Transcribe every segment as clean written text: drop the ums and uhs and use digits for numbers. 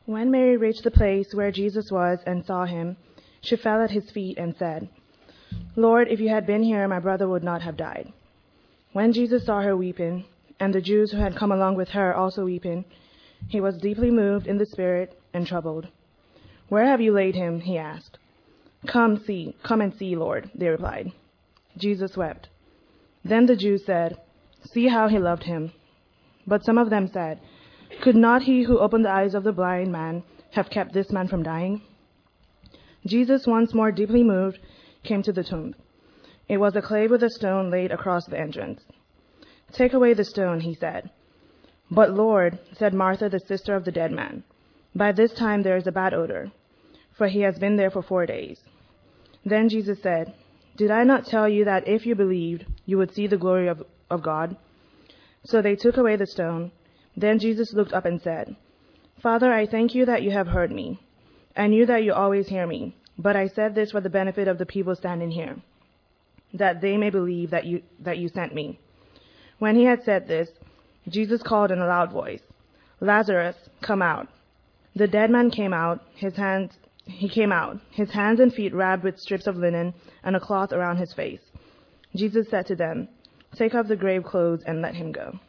When Mary reached the place where Jesus was and saw him, she fell at his feet and said, "Lord, if you had been here, my brother would not have died." When Jesus saw her weeping, and the Jews who had come along with her also weeping, he was deeply moved in the spirit and troubled. "Where have you laid him?" he asked. Come and see, Lord," they replied. Jesus wept. Then the Jews said, "See how he loved him." But some of them said, "Could not he who opened the eyes of the blind man have kept this man from dying?" Jesus, once more deeply moved, came to the tomb. It was a clay with a stone laid across the entrance. "Take away the stone," he said. "But Lord," said Martha, the sister of the dead man, "by this time there is a bad odor, for he has been there for 4 days." Then Jesus said, "Did I not tell you that if you believed, you would see the glory of God?" So they took away the stone. Then Jesus looked up and said, "Father, I thank you that you have heard me. I knew that you always hear me, but I said this for the benefit of the people standing here, that they may believe that you sent me." When he had said this, Jesus called in a loud voice, "Lazarus, come out." The dead man came out, his hands and feet wrapped with strips of linen and a cloth around his face. Jesus said to them, "Take off the grave clothes and let him go."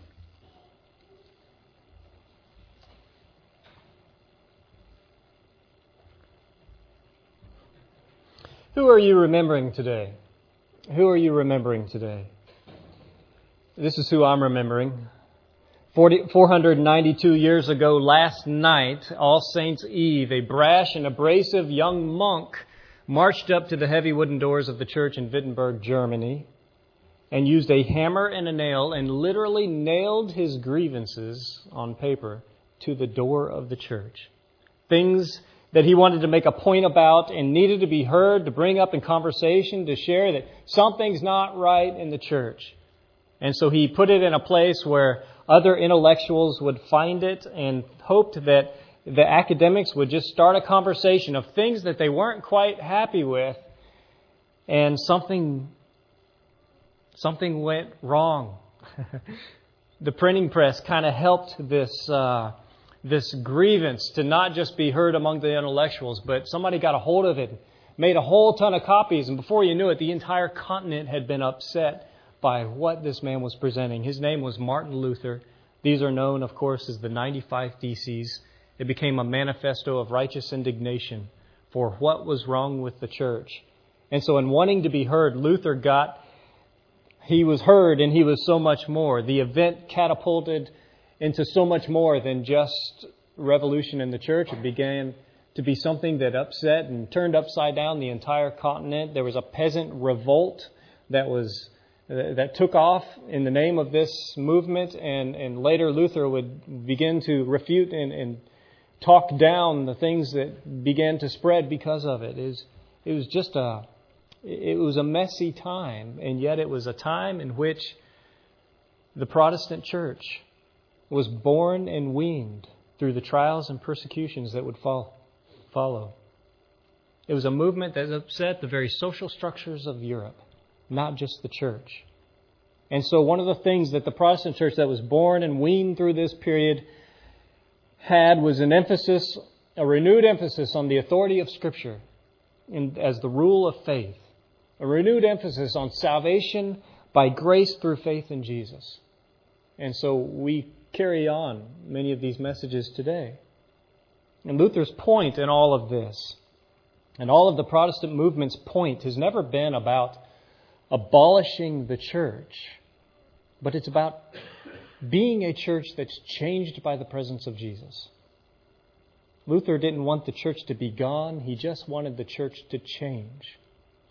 Who are you remembering today? Who are you remembering today? This is who I'm remembering. 492 years ago last night, All Saints' Eve, a brash and abrasive young monk marched up to the heavy wooden doors of the church in Wittenberg, Germany, and used a hammer and a nail and literally nailed his grievances on paper to the door of the church. Things that he wanted to make a point about and needed to be heard, to bring up in conversation, to share that something's not right in the church. And so he put it in a place where other intellectuals would find it and hoped that the academics would just start a conversation of things that they weren't quite happy with, and something went wrong. The printing press kind of helped this grievance to not just be heard among the intellectuals, but somebody got a hold of it, made a whole ton of copies, and before you knew it, the entire continent had been upset by what this man was presenting. His name was Martin Luther. These are known, of course, as the 95 Theses. It became a manifesto of righteous indignation for what was wrong with the church. And so in wanting to be heard, he was heard, and he was so much more. The event catapulted into so much more than just revolution in the church. It began to be something that upset and turned upside down the entire continent. There was a peasant revolt that took off in the name of this movement, and later Luther would begin to refute and talk down the things that began to spread because of it. It was a messy time, and yet it was a time in which the Protestant church was born and weaned through the trials and persecutions that would follow. It was a movement that upset the very social structures of Europe, not just the church. And so one of the things that the Protestant church that was born and weaned through this period had was a renewed emphasis on the authority of Scripture as the rule of faith. A renewed emphasis on salvation by grace through faith in Jesus. And so we carry on many of these messages today. And Luther's point in all of this, and all of the Protestant movement's point, has never been about abolishing the church, but it's about being a church that's changed by the presence of Jesus. Luther didn't want the church to be gone. He just wanted the church to change.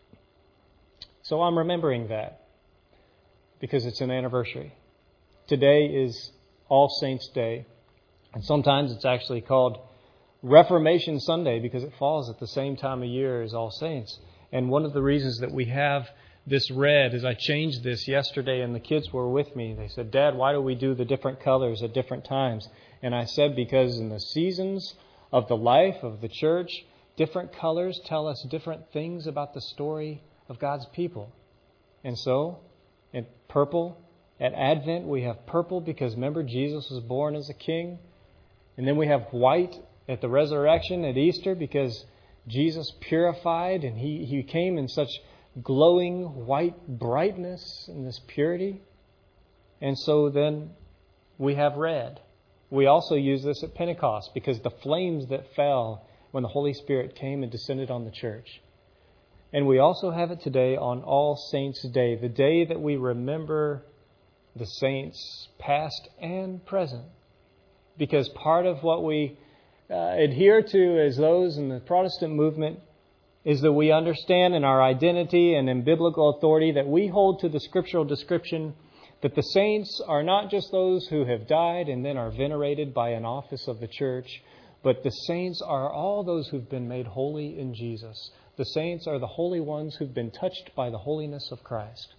So I'm remembering that because it's an anniversary. Today is All Saints' Day, and sometimes it's actually called Reformation Sunday because it falls at the same time of year as All Saints. And one of the reasons that we have this red is I changed this yesterday, and the kids were with me. They said, "Dad, why do we do the different colors at different times?" And I said, because in the seasons of the life of the church, different colors tell us different things about the story of God's people. And so, in purple, at Advent, we have purple because remember, Jesus was born as a king. And then we have white at the resurrection at Easter because Jesus purified and He came in such glowing white brightness and this purity. And so then we have red. We also use this at Pentecost because the flames that fell when the Holy Spirit came and descended on the church. And we also have it today on All Saints' Day, the day that we remember the saints past and present. Because part of what we adhere to as those in the Protestant movement is that we understand in our identity and in biblical authority that we hold to the scriptural description that the saints are not just those who have died and then are venerated by an office of the church, but the saints are all those who've been made holy in Jesus. The saints are the holy ones who've been touched by the holiness of Christ.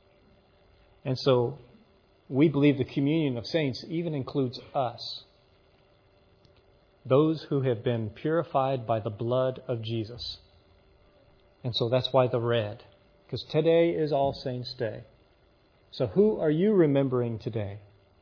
And so we believe the communion of saints even includes us, those who have been purified by the blood of Jesus. And so that's why the red, because today is All Saints' Day. So who are you remembering today?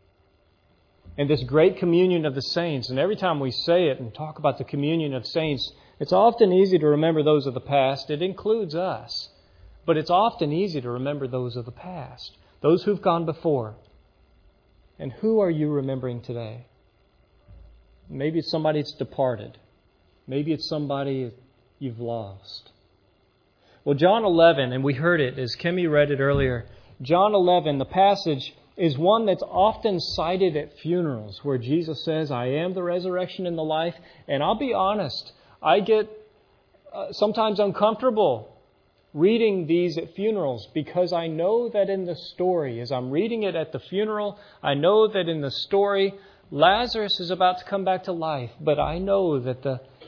And this great communion of the saints, and every time we say it and talk about the communion of saints, it's often easy to remember those of the past. It includes us. But it's often easy to remember those of the past, those who've gone before. And who are you remembering today? Maybe it's somebody that's departed. Maybe it's somebody you've lost. Well, John 11, and we heard it as Kimmy read it earlier, John 11, the passage, is one that's often cited at funerals where Jesus says, I am the resurrection and the life. And I'll be honest, I get sometimes uncomfortable reading these at funerals because I know that in the story, as I'm reading it at the funeral, I know that in the story, Lazarus is about to come back to life. But I know that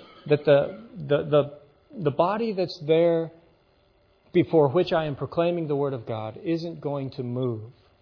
the body that's there before which I am proclaiming the Word of God isn't going to move.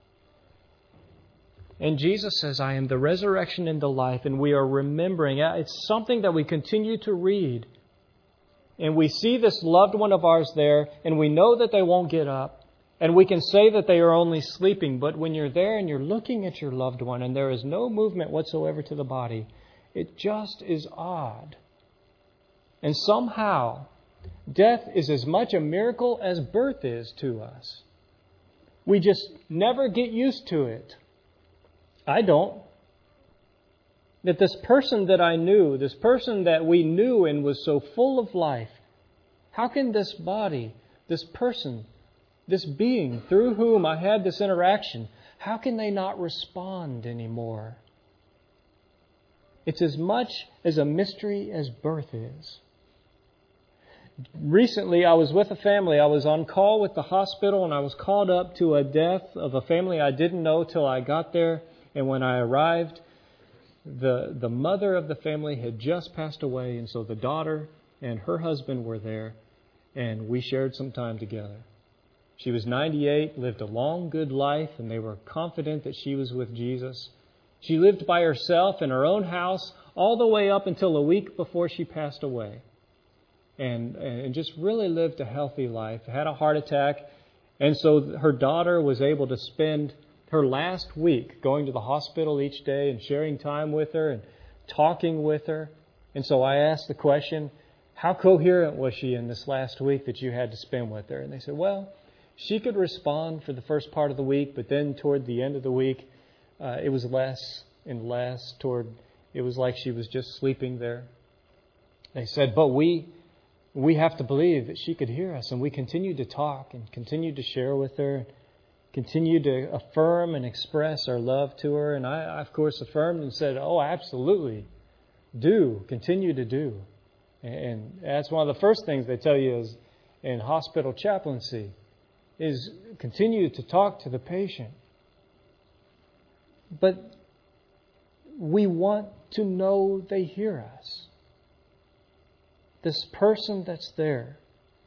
And Jesus says, I am the resurrection and the life, and we are remembering. It's something that we continue to read. And we see this loved one of ours there, and we know that they won't get up. And we can say that they are only sleeping. But when you're there and you're looking at your loved one, and there is no movement whatsoever to the body, it just is odd. And somehow, death is as much a miracle as birth is to us. We just never get used to it. I don't. That this person that I knew, this person that we knew and was so full of life, how can this body, this person, this being through whom I had this interaction, how can they not respond anymore? It's as much as a mystery as birth is. Recently, I was with a family. I was on call with the hospital, and I was called up to a death of a family I didn't know till I got there. And when I arrived, the mother of the family had just passed away, and so the daughter and her husband were there, and we shared some time together. She was 98, lived a long, good life, and they were confident that she was with Jesus. She lived by herself in her own house all the way up until a week before she passed away. And just really lived a healthy life, had a heart attack. And so her daughter was able to spend her last week going to the hospital each day and sharing time with her and talking with her. And so I asked the question, how coherent was she in this last week that you had to spend with her? And they said, well, she could respond for the first part of the week, but then toward the end of the week, it was less and less. It was like she was just sleeping there. They said, but we have to believe that she could hear us. And we continued to talk and continued to share with her, continued to affirm and express our love to her. And I, of course, affirmed and said, oh, absolutely. Continue to do. And that's one of the first things they tell you is in hospital chaplaincy is continue to talk to the patient. But we want to know they hear us. This person that's there.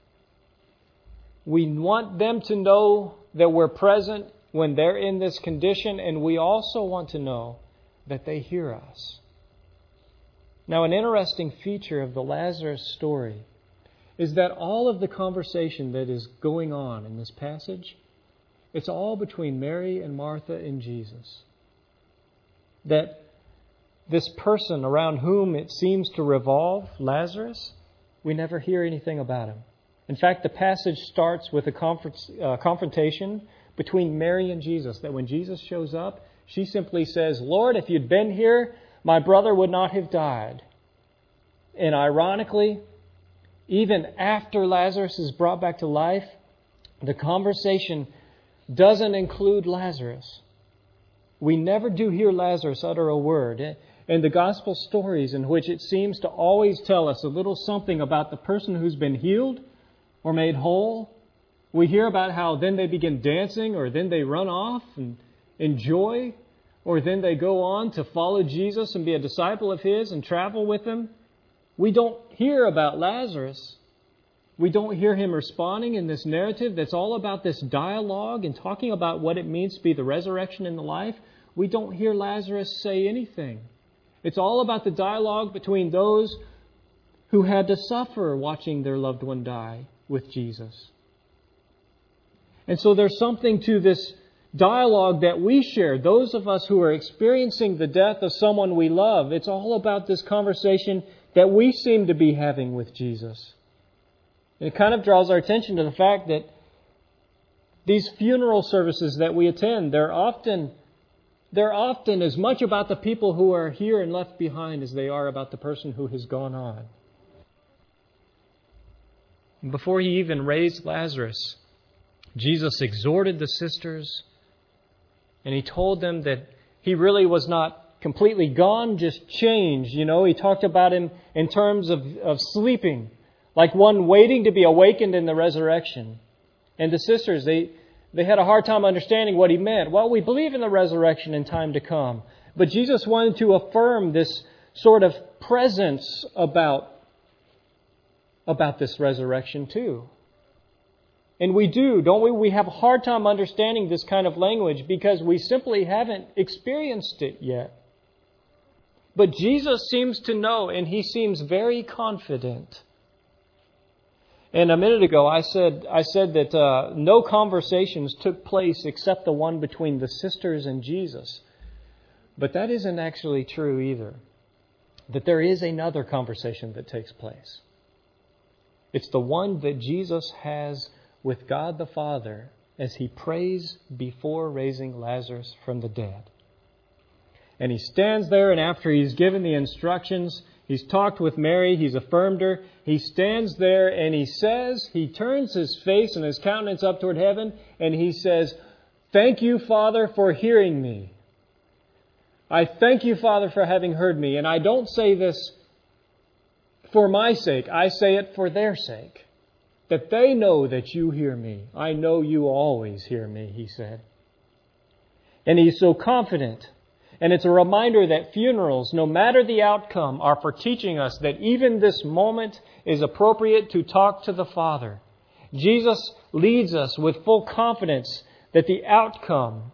We want them to know that we're present when they're in this condition, and we also want to know that they hear us. Now, an interesting feature of the Lazarus story is that all of the conversation that is going on in this passage, it's all between Mary and Martha and Jesus. That this person around whom it seems to revolve, Lazarus, we never hear anything about him. In fact, the passage starts with a confrontation between Mary and Jesus, that when Jesus shows up, she simply says, "Lord, if you'd been here, my brother would not have died." And ironically, even after Lazarus is brought back to life, the conversation doesn't include Lazarus. We never do hear Lazarus utter a word. And the gospel stories in which it seems to always tell us a little something about the person who's been healed or made whole, we hear about how then they begin dancing, or then they run off and enjoy, or then they go on to follow Jesus and be a disciple of His and travel with Him. We don't hear about Lazarus. We don't hear him responding in this narrative that's all about this dialogue and talking about what it means to be the resurrection and the life. We don't hear Lazarus say anything. It's all about the dialogue between those who had to suffer watching their loved one die with Jesus. And so there's something to this dialogue that we share, those of us who are experiencing the death of someone we love. It's all about this conversation that we seem to be having with Jesus. And it kind of draws our attention to the fact that these funeral services that we attend, they're often as much about the people who are here and left behind as they are about the person who has gone on. And before He even raised Lazarus, Jesus exhorted the sisters, and He told them that He really was not completely gone, just changed. He talked about Him in terms of sleeping, like one waiting to be awakened in the resurrection. And the sisters, they had a hard time understanding what He meant. Well, we believe in the resurrection in time to come. But Jesus wanted to affirm this sort of presence about this resurrection too. And we do, don't we? We have a hard time understanding this kind of language because we simply haven't experienced it yet. But Jesus seems to know, and He seems very confident. And a minute ago, I said that no conversations took place except the one between the sisters and Jesus. But that isn't actually true either. That there is another conversation that takes place. It's the one that Jesus has with God the Father as He prays before raising Lazarus from the dead. And He stands there, and after He's given the instructions, He's talked with Mary, He's affirmed her. He stands there and He turns His face and His countenance up toward heaven, and He says, "Thank you, Father, for hearing me. I thank you, Father, for having heard me." And I don't say this for my sake. I say it for their sake. That they know that you hear me. I know you always hear me, He said. And He's so confident. And it's a reminder that funerals, no matter the outcome, are for teaching us that even this moment is appropriate to talk to the Father. Jesus leads us with full confidence that the outcome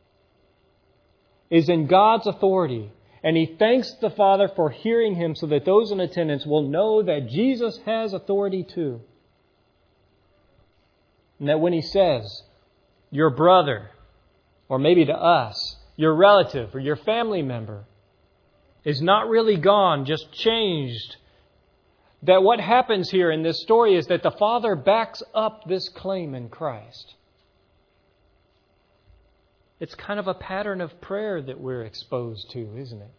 is in God's authority. And He thanks the Father for hearing Him so that those in attendance will know that Jesus has authority too. And that when He says, your brother, or maybe to us, your relative or your family member is not really gone, just changed. That what happens here in this story is that the Father backs up this claim in Christ. It's kind of a pattern of prayer that we're exposed to, isn't it?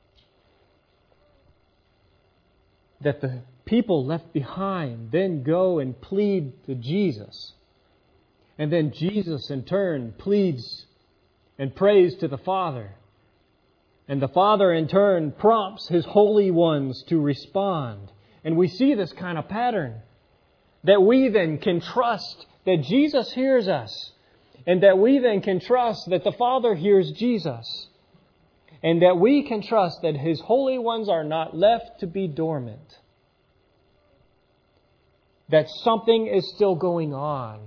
That the people left behind then go and plead to Jesus. And then Jesus in turn pleads and prays to the Father. And the Father in turn prompts His holy ones to respond. And we see this kind of pattern. That we then can trust that Jesus hears us. And that we then can trust that the Father hears Jesus. And that we can trust that His holy ones are not left to be dormant. That something is still going on.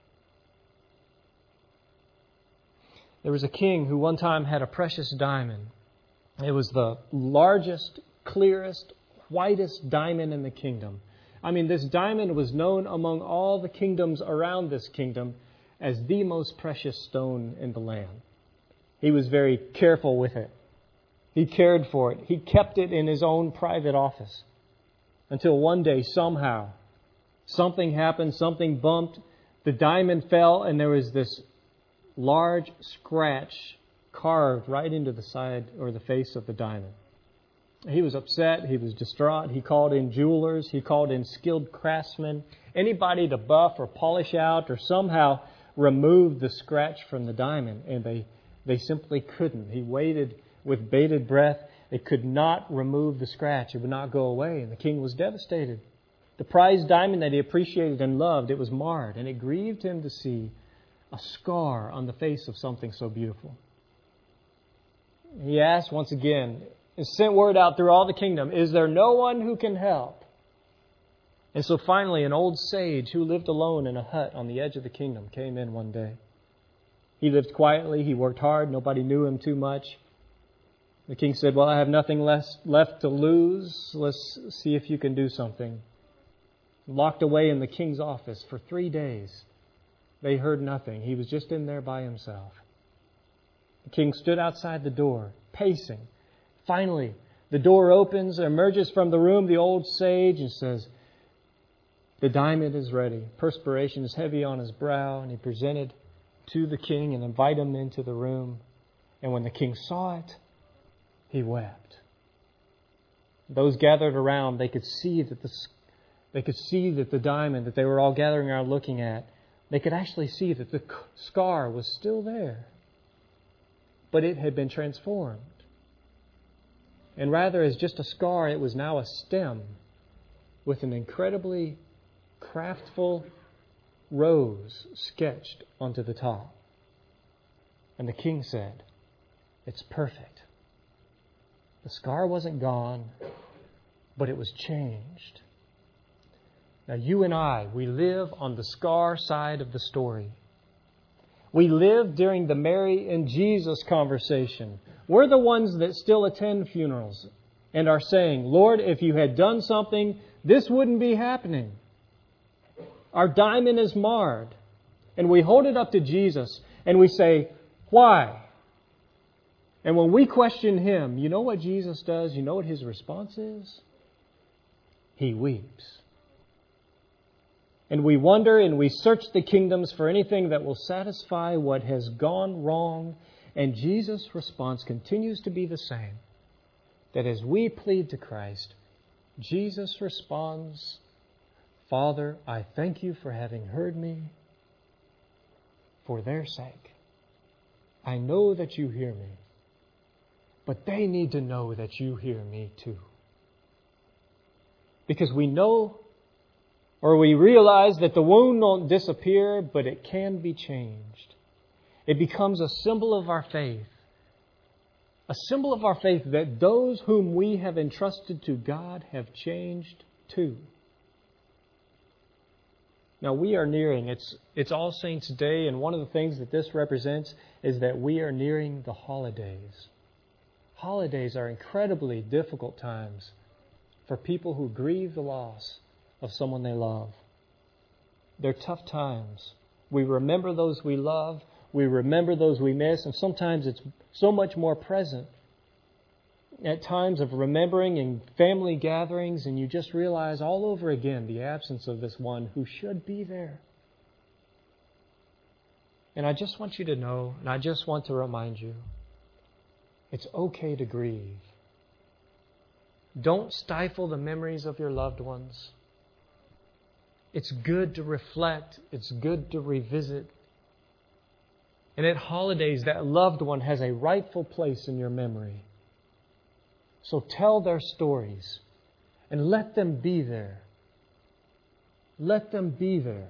There was a king who one time had a precious diamond. It was the largest, clearest, whitest diamond in the kingdom. I mean, this diamond was known among all the kingdoms around this kingdom as the most precious stone in the land. He was very careful with it. He cared for it. He kept it in his own private office. Until one day, somehow, something happened, something bumped, the diamond fell, and there was this large scratch carved right into the side or the face of the diamond. He was upset. He was distraught. He called in jewelers. He called in skilled craftsmen, anybody to buff or polish out or somehow remove the scratch from the diamond. And they simply couldn't. He waited with bated breath. They could not remove the scratch. It would not go away. And the king was devastated. The prized diamond that he appreciated and loved, it was marred. And it grieved him to see a scar on the face of something so beautiful. He asked once again, and sent word out through all the kingdom, is there no one who can help? And so finally an old sage who lived alone in a hut on the edge of the kingdom came in one day. He lived quietly. He worked hard. Nobody knew him too much. The king said, well, I have nothing left to lose. Let's see if you can do something. Locked away in the king's office for 3 days. They heard nothing. He was just in there by himself. The king stood outside the door, pacing. Finally, the door opens, emerges from the room the old sage and says, the diamond is ready. Perspiration is heavy on his brow, and he presented to the king and invited him into the room. And when the king saw it, he wept. Those gathered around, they could see that the diamond that they were all gathering around looking at, they could actually see that the scar was still there. But it had been transformed. And rather as just a scar, it was now a stem with an incredibly craftful rose sketched onto the top. And the king said, it's perfect. The scar wasn't gone, but it was changed. Now you and I, we live on the scar side of the story. We live during the Mary and Jesus conversation. We're the ones that still attend funerals and are saying, Lord, if you had done something, this wouldn't be happening. Our diamond is marred. And we hold it up to Jesus and we say, why? And when we question Him, you know what Jesus does? You know what His response is? He weeps. And we wonder and we search the kingdoms for anything that will satisfy what has gone wrong. And Jesus' response continues to be the same. That as we plead to Christ, Jesus responds, Father, I thank you for having heard me. For their sake, I know that you hear me. But they need to know that you hear me too. Because we know or we realize that the wound won't disappear, but it can be changed. It becomes a symbol of our faith. A symbol of our faith that those whom we have entrusted to God have changed too. Now we are nearing, it's All Saints' Day, and one of the things that this represents is that we are nearing the holidays. Holidays are incredibly difficult times for people who grieve the loss of someone they love. They're tough times. We remember those we love. We remember those we miss. And sometimes it's so much more present at times of remembering in family gatherings, and you just realize all over again the absence of this one who should be there. And I just want you to know, and I just want to remind you, it's okay to grieve. Don't stifle the memories of your loved ones. It's good to reflect. It's good to revisit. And at holidays, that loved one has a rightful place in your memory. So tell their stories and let them be there. Let them be there.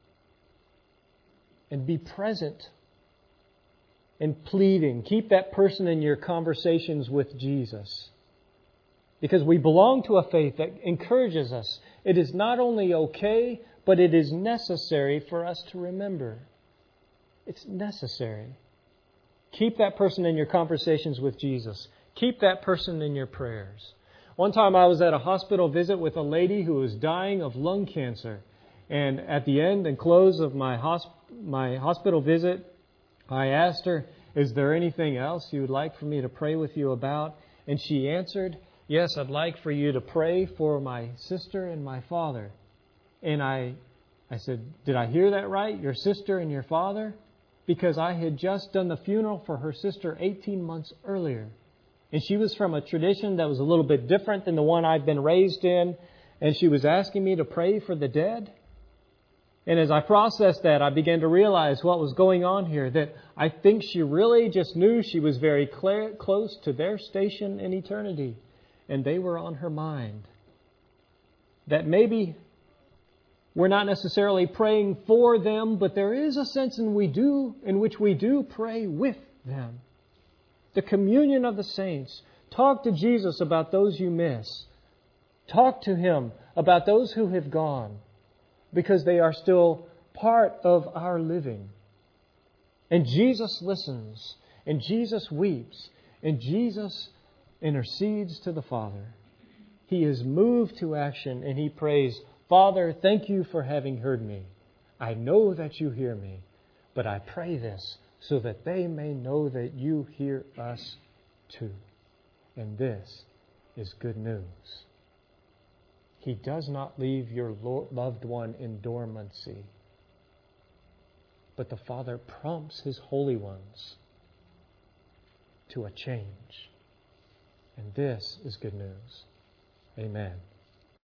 And be present and pleading. Keep that person in your conversations with Jesus. Because we belong to a faith that encourages us. It is not only okay, but it is necessary for us to remember. It's necessary. Keep that person in your conversations with Jesus. Keep that person in your prayers. One time I was at a hospital visit with a lady who was dying of lung cancer. And at the end and close of my hospital visit, I asked her, is there anything else you would like for me to pray with you about? And she answered, "Yes, I'd like for you to pray for my sister and my father." And I said, "Did I hear that right? Your sister and your father?" Because I had just done the funeral for her sister 18 months earlier. And she was from a tradition that was a little bit different than the one I've been raised in. And she was asking me to pray for the dead. And as I processed that, I began to realize what was going on here. That I think she really just knew she was very close to their station in eternity. And they were on her mind. That maybe we're not necessarily praying for them, but there is a sense in which we do pray with them. The communion of the saints. Talk to Jesus about those you miss. Talk to Him about those who have gone, because they are still part of our living. And Jesus listens, and Jesus weeps, and Jesus intercedes to the Father. He is moved to action, and He prays, "Father, thank you for having heard me. I know that you hear me, but I pray this so that they may know that you hear us too." And this is good news. He does not leave your loved one in dormancy, but the Father prompts His holy ones to a change. And this is good news. Amen.